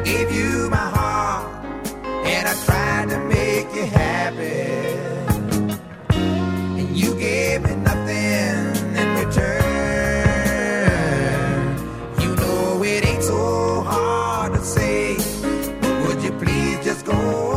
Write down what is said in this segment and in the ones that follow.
gave you my heart, and I tried to make you happy, and you gave me nothing in return. You know it ain't so hard to say, but would you please just go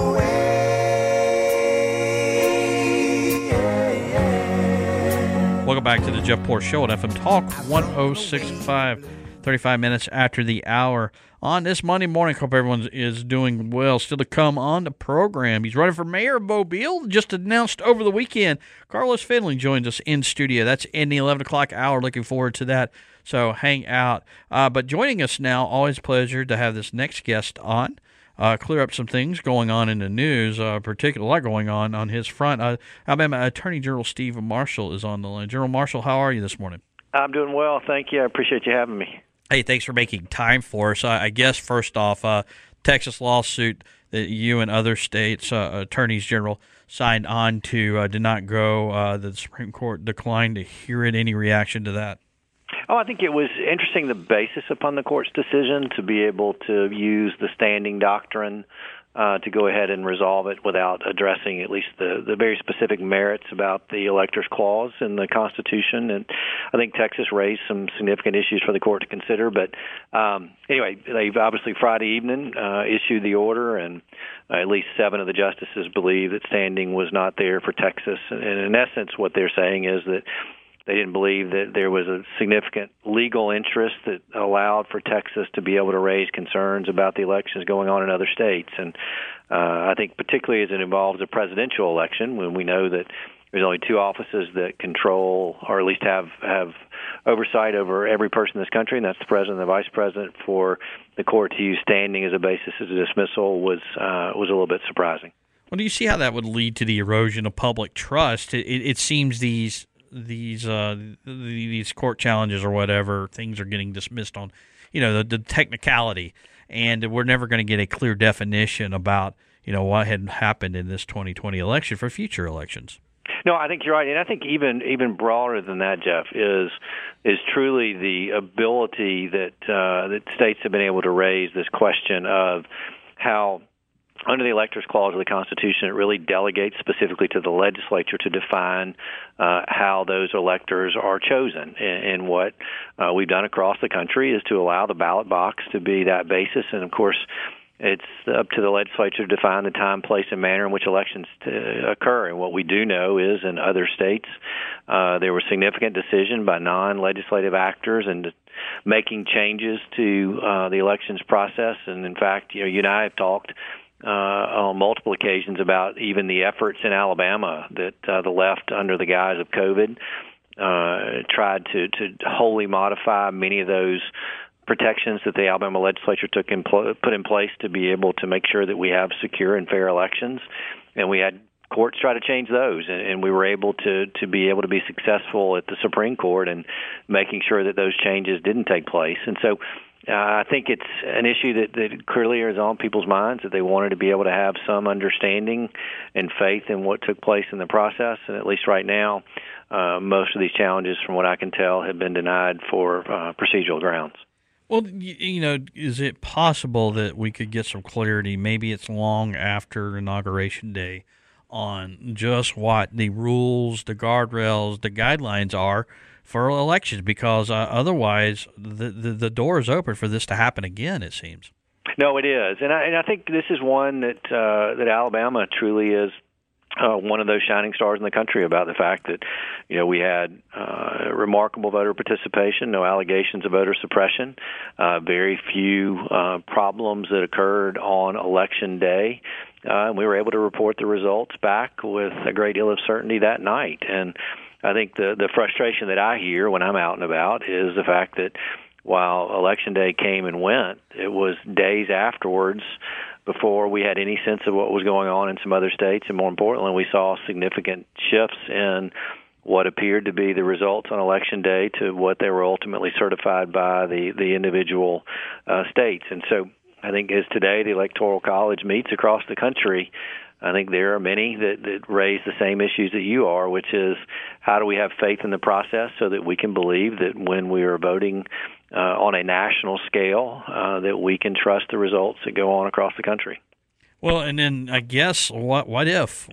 away? Welcome back to the Jeff Poor Show at FM Talk 106.5, 35 minutes after the hour on this Monday morning. Hope everyone is doing well. Still to come on the program, he's running for mayor of Mobile, just announced over the weekend. Carlos Finley joins us in studio. That's in the 11 o'clock hour. Looking forward to that, so hang out. But joining us now, always a pleasure to have this next guest on. Clear up some things going on in the news, particularly a lot going on his front. Alabama Attorney General Steve Marshall is on the line. General Marshall, how are you this morning? I'm doing well, thank you. I appreciate you having me. Hey, thanks for making time for us. I guess first off, Texas lawsuit that you and other states' attorneys general signed on to did not go. The Supreme Court declined to hear it. Any reaction to that? I think it was interesting, the basis upon the court's decision to be able to use the standing doctrine to go ahead and resolve it without addressing at least the very specific merits about the electors clause in the Constitution. And I think Texas raised some significant issues for the court to consider. But anyway, they've obviously Friday evening issued the order, and at least 7 of the justices believe that standing was not there for Texas. And in essence, what they're saying is that they didn't believe that there was a significant legal interest that allowed for Texas to be able to raise concerns about the elections going on in other states. And I think particularly as it involves a presidential election, when we know that there's only 2 offices that control or at least have oversight over every person in this country, and that's the president and the vice president, for the court to use standing as a basis of dismissal was a little bit surprising. Well, do you see how that would lead to the erosion of public trust? It seems these court challenges or whatever things are getting dismissed on, the technicality, and we're never going to get a clear definition about what had happened in this 2020 election for future elections. No, I think you're right, and I think even broader than that, Jeff, is truly the ability that states have been able to raise this question of how, under the Electors Clause of the Constitution, it really delegates specifically to the legislature to define how those electors are chosen. And what we've done across the country is to allow the ballot box to be that basis. And, of course, it's up to the legislature to define the time, place, and manner in which elections occur. And what we do know is in other states there was significant decision by non-legislative actors and making changes to the elections process. And, in fact, you and I have talked on multiple occasions about even the efforts in Alabama that the left, under the guise of COVID, tried to wholly modify many of those protections that the Alabama legislature put in place to be able to make sure that we have secure and fair elections. And we had courts try to change those, and we were able to be able to be successful at the Supreme Court in making sure that those changes didn't take place. And so I think it's an issue that clearly is on people's minds, that they wanted to be able to have some understanding and faith in what took place in the process. And at least right now, most of these challenges, from what I can tell, have been denied for procedural grounds. Well, is it possible that we could get some clarity, maybe it's long after Inauguration Day, on just what the rules, the guardrails, the guidelines are for elections? Because otherwise the door is open for this to happen again, it seems. No, it is. And I think this is one that Alabama truly is one of those shining stars in the country, about the fact that, we had remarkable voter participation, no allegations of voter suppression, very few problems that occurred on Election Day. And we were able to report the results back with a great deal of certainty that night. And I think the frustration that I hear when I'm out and about is the fact that while Election Day came and went, it was days afterwards before we had any sense of what was going on in some other states. And more importantly, we saw significant shifts in what appeared to be the results on Election Day to what they were ultimately certified by the individual states. And so I think as today the Electoral College meets across the country, I think there are many that raise the same issues that you are, which is how do we have faith in the process so that we can believe that when we are voting on a national scale that we can trust the results that go on across the country. Well, and then I guess what if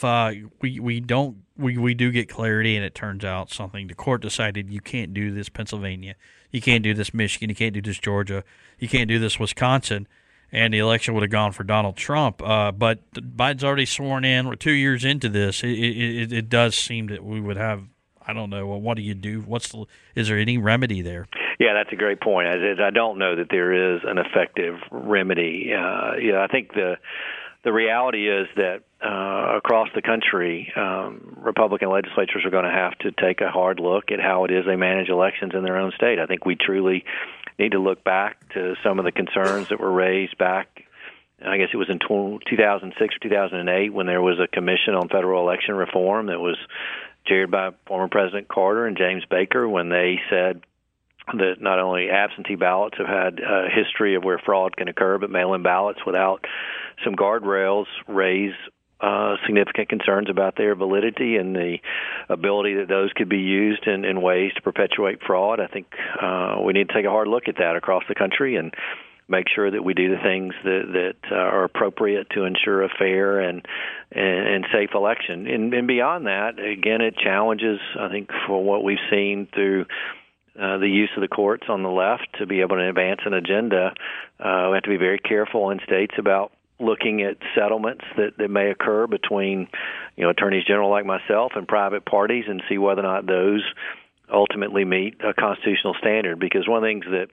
we do get clarity and it turns out something the court decided you can't do this Pennsylvania, you can't do this Michigan, you can't do this Georgia, you can't do this Wisconsin, and the election would have gone for Donald Trump. But Biden's already sworn in. We're 2 years into this. It does seem that we would have. I don't know. Well, what do you do? Is there any remedy there? Yeah, that's a great point. I don't know that there is an effective remedy. I think the reality is that across the country, Republican legislatures are going to have to take a hard look at how it is they manage elections in their own state. I think we truly need to look back to some of the concerns that were raised back, I guess it was in 2006 or 2008, when there was a commission on federal election reform that was chaired by former President Carter and James Baker, when they said that not only absentee ballots have had a history of where fraud can occur, but mail-in ballots without some guardrails raise significant concerns about their validity and the ability that those could be used in ways to perpetuate fraud. I think we need to take a hard look at that across the country and make sure that we do the things that are appropriate to ensure a fair and safe election. And beyond that, again, it challenges, I think, for what we've seen through the use of the courts on the left to be able to advance an agenda. We have to be very careful in states about looking at settlements that may occur between, attorneys general like myself and private parties, and see whether or not those ultimately meet a constitutional standard. Because one of the things that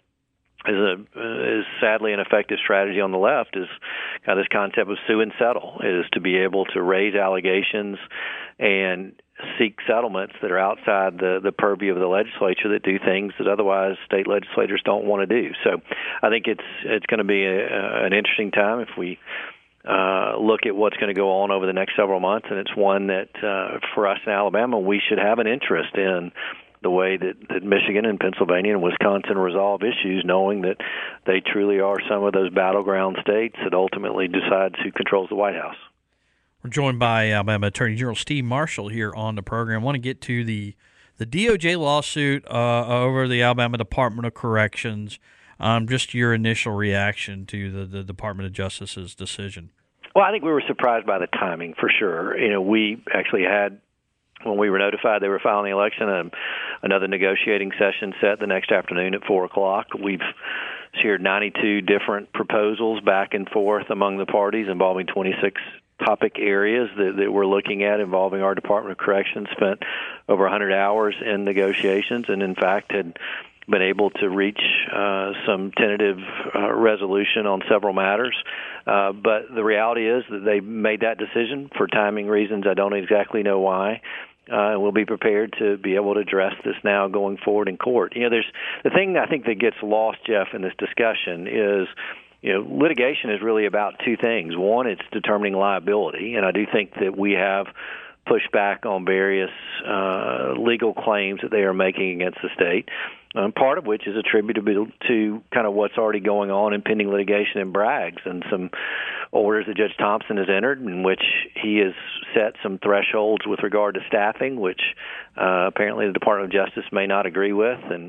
is sadly an effective strategy on the left is kind of this concept of sue and settle, is to be able to raise allegations and seek settlements that are outside the purview of the legislature that do things that otherwise state legislators don't want to do. So I think it's going to be an interesting time if we look at what's going to go on over the next several months, and it's one that for us in Alabama, we should have an interest in the way that Michigan and Pennsylvania and Wisconsin resolve issues, knowing that they truly are some of those battleground states that ultimately decides who controls the White House. We're joined by Alabama Attorney General Steve Marshall here on the program. I want to get to the DOJ lawsuit over the Alabama Department of Corrections. Just your initial reaction to the Department of Justice's decision. Well, I think we were surprised by the timing, for sure. We actually had, when we were notified they were filing the election, another negotiating session set the next afternoon at 4 o'clock. We've shared 92 different proposals back and forth among the parties involving 26 topic areas that we're looking at involving our Department of Corrections, spent over 100 hours in negotiations, and in fact had been able to reach some tentative resolution on several matters. But the reality is that they made that decision for timing reasons. I don't exactly know why. And we'll be prepared to be able to address this now going forward in court. There's the thing I think that gets lost, Jeff, in this discussion is, litigation is really about two things. One, it's determining liability, and I do think that we have pushed back on various legal claims that they are making against the state, part of which is attributable to kind of what's already going on in pending litigation in Braggs and some orders that Judge Thompson has entered, in which he has set some thresholds with regard to staffing, which apparently the Department of Justice may not agree with, and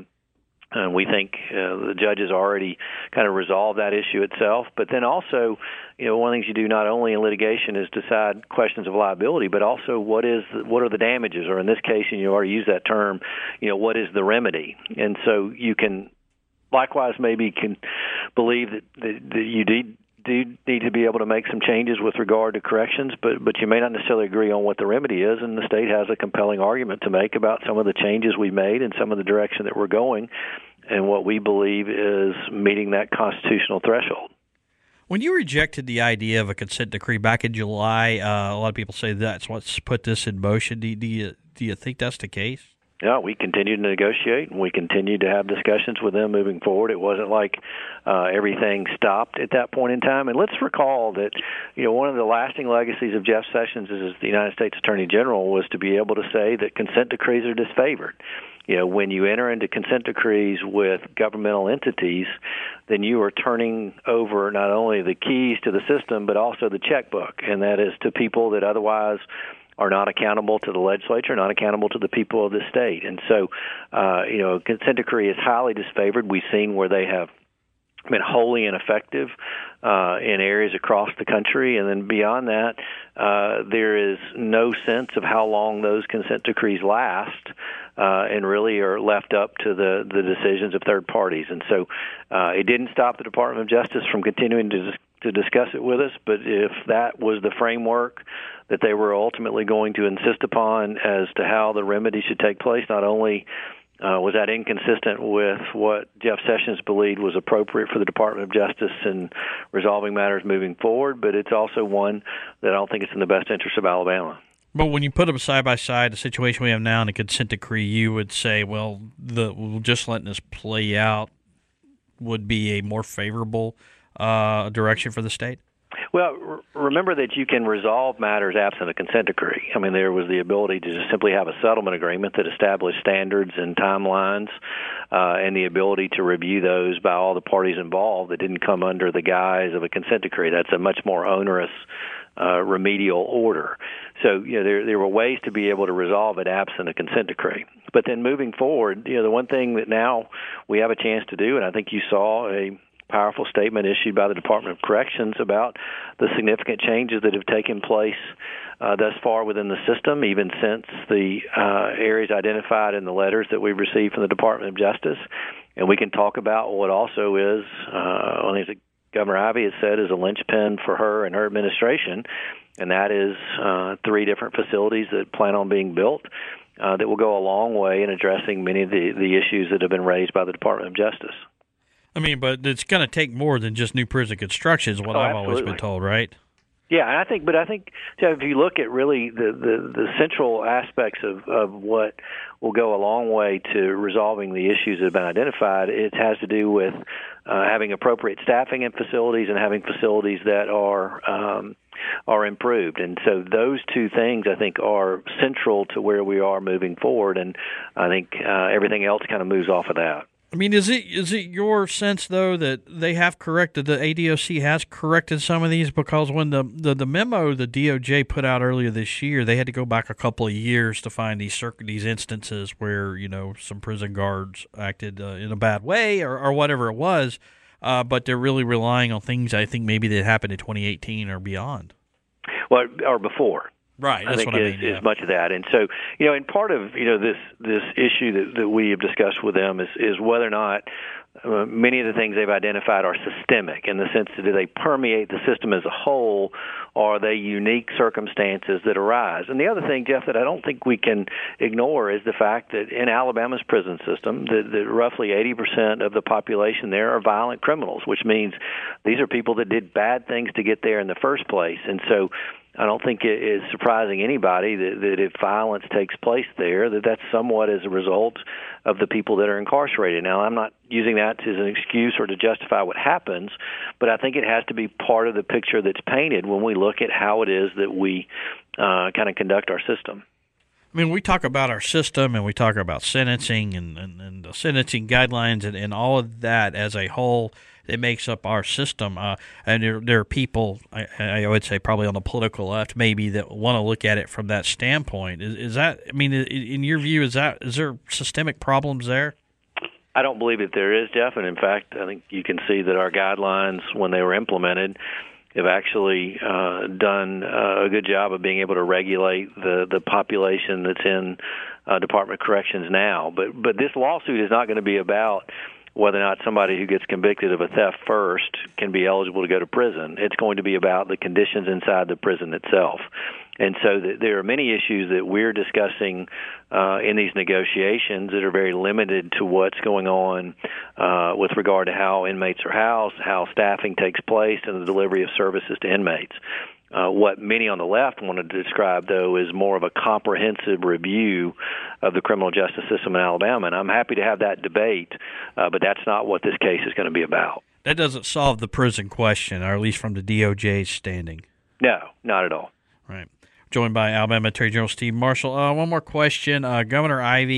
we think the judge has already kind of resolved that issue itself. But then also, one of the things you do not only in litigation is decide questions of liability, but also what are the damages, or in this case, and you already use that term, what is the remedy? And so you can likewise maybe can believe that you do need to be able to make some changes with regard to corrections, but you may not necessarily agree on what the remedy is, and the state has a compelling argument to make about some of the changes we made and some of the direction that we're going and what we believe is meeting that constitutional threshold. When you rejected the idea of a consent decree back in July, a lot of people say that's what's put this in motion. Do you think that's the case? Yeah, we continued to negotiate, and we continued to have discussions with them moving forward. It wasn't like everything stopped at that point in time. And let's recall that, one of the lasting legacies of Jeff Sessions as the United States Attorney General was to be able to say that consent decrees are disfavored. When you enter into consent decrees with governmental entities, then you are turning over not only the keys to the system, but also the checkbook, and that is to people that otherwise are not accountable to the legislature, not accountable to the people of the state. And so, consent decree is highly disfavored. We've seen where they have been wholly ineffective in areas across the country. And then beyond that, there is no sense of how long those consent decrees last and really are left up to the decisions of third parties. And so it didn't stop the Department of Justice from continuing to discuss it with us, but if that was the framework that they were ultimately going to insist upon as to how the remedy should take place, not only was that inconsistent with what Jeff Sessions believed was appropriate for the Department of Justice in resolving matters moving forward, but it's also one that I don't think is in the best interest of Alabama. But when you put them side by side, the situation we have now and the consent decree, you would say, well, just letting this play out would be a more favorable direction for the state? Well, remember that you can resolve matters absent a consent decree. I mean, there was the ability to just simply have a settlement agreement that established standards and timelines and the ability to review those by all the parties involved that didn't come under the guise of a consent decree. That's a much more onerous remedial order. So, there were ways to be able to resolve it absent a consent decree. But then moving forward, the one thing that now we have a chance to do, and I think you saw a powerful statement issued by the Department of Corrections about the significant changes that have taken place thus far within the system, even since the areas identified in the letters that we've received from the Department of Justice. And we can talk about what also is, I think Governor Ivey has said, is a linchpin for her and her administration, and that is 3 different facilities that plan on being built that will go a long way in addressing many of the issues that have been raised by the Department of Justice. I mean, but it's going to take more than just new prison construction is what I've always been told, right? Yeah, and I think if you look at really the central aspects of what will go a long way to resolving the issues that have been identified, it has to do with having appropriate staffing in facilities and having facilities that are improved. And so those 2 things, I think, are central to where we are moving forward, and I think everything else kind of moves off of that. I mean, is it your sense, though, that they have corrected, the ADOC has corrected some of these? Because when the memo the DOJ put out earlier this year, they had to go back a couple of years to find these instances where, some prison guards acted in a bad way or whatever it was, but they're really relying on things I think maybe that happened in 2018 or beyond. Well, or before. Right, that's I think what I mean. Is much of that, and so and part of this issue that we have discussed with them is whether or not many of the things they've identified are systemic in the sense that do they permeate the system as a whole, or are they unique circumstances that arise? And the other thing, Jeff, that I don't think we can ignore is the fact that in Alabama's prison system, that roughly 80% of the population there are violent criminals, which means these are people that did bad things to get there in the first place, and so I don't think it is surprising anybody that if violence takes place there, that's somewhat as a result of the people that are incarcerated. Now, I'm not using that as an excuse or to justify what happens, but I think it has to be part of the picture that's painted when we look at how it is that we kind of conduct our system. I mean, we talk about our system and we talk about sentencing and the sentencing guidelines and all of that as a whole. It makes up our system, and there are people, I would say probably on the political left maybe, that want to look at it from that standpoint. Is that, I mean, in your view, is there systemic problems there? I don't believe that there is, Jeff, and in fact, I think you can see that our guidelines, when they were implemented, have actually done a good job of being able to regulate the population that's in Department of Corrections now. But this lawsuit is not going to be about whether or not somebody who gets convicted of a theft first can be eligible to go to prison. It's going to be about the conditions inside the prison itself. And so there are many issues that we're discussing in these negotiations that are very limited to what's going on with regard to how inmates are housed, how staffing takes place, and the delivery of services to inmates. What many on the left wanted to describe, though, is more of a comprehensive review of the criminal justice system in Alabama. And I'm happy to have that debate, but that's not what this case is going to be about. That doesn't solve the prison question, or at least from the DOJ's standing. No, not at all. Right. Joined by Alabama Attorney General Steve Marshall. One more question. Governor Ivey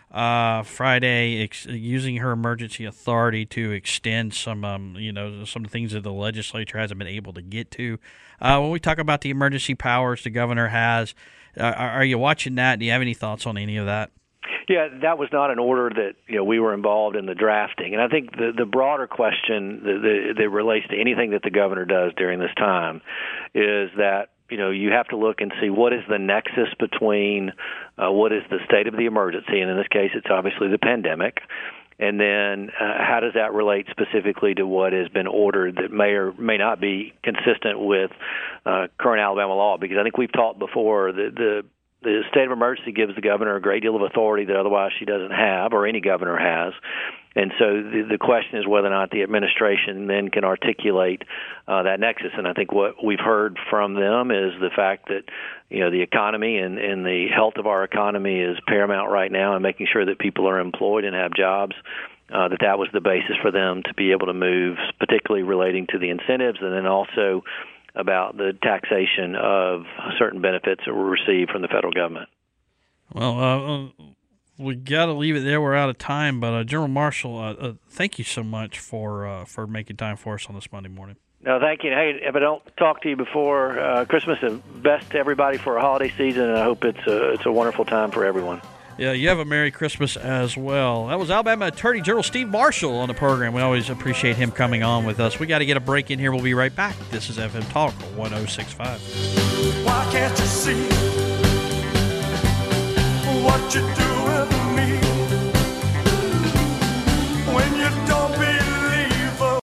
Friday, using her emergency authority to extend some some of the things that the legislature hasn't been able to get to. When we talk about the emergency powers the governor has, are you watching that? Do you have any thoughts on any of that? Yeah, that was not an order that we were involved in the drafting, and I think the broader question that relates to anything that the governor does during this time is that you have to look and see what is the nexus between what is the state of the emergency, and in this case, it's obviously the pandemic. And then how does that relate specifically to what has been ordered that may or may not be consistent with current Alabama law? Because I think we've talked before that the state of emergency gives the governor a great deal of authority that otherwise she doesn't have, or any governor has. And so the question is whether or not the administration then can articulate that nexus. And I think what we've heard from them is the fact that the economy and the health of our economy is paramount right now, and making sure that people are employed and have jobs. That was the basis for them to be able to move, particularly relating to the incentives, and then also about the taxation of certain benefits that were received from the federal government. Well, we got to leave it there. We're out of time. But General Marshall, thank you so much for making time for us on this Monday morning. No, thank you. Hey, if I don't talk to you before Christmas, and best to everybody for a holiday season, and I hope it's a wonderful time for everyone. Yeah, you have a Merry Christmas as well. That was Alabama Attorney General Steve Marshall on the program. We always appreciate him coming on with us. We got to get a break in here. We'll be right back. This is FM Talk 106.5. Why can't you see what you do?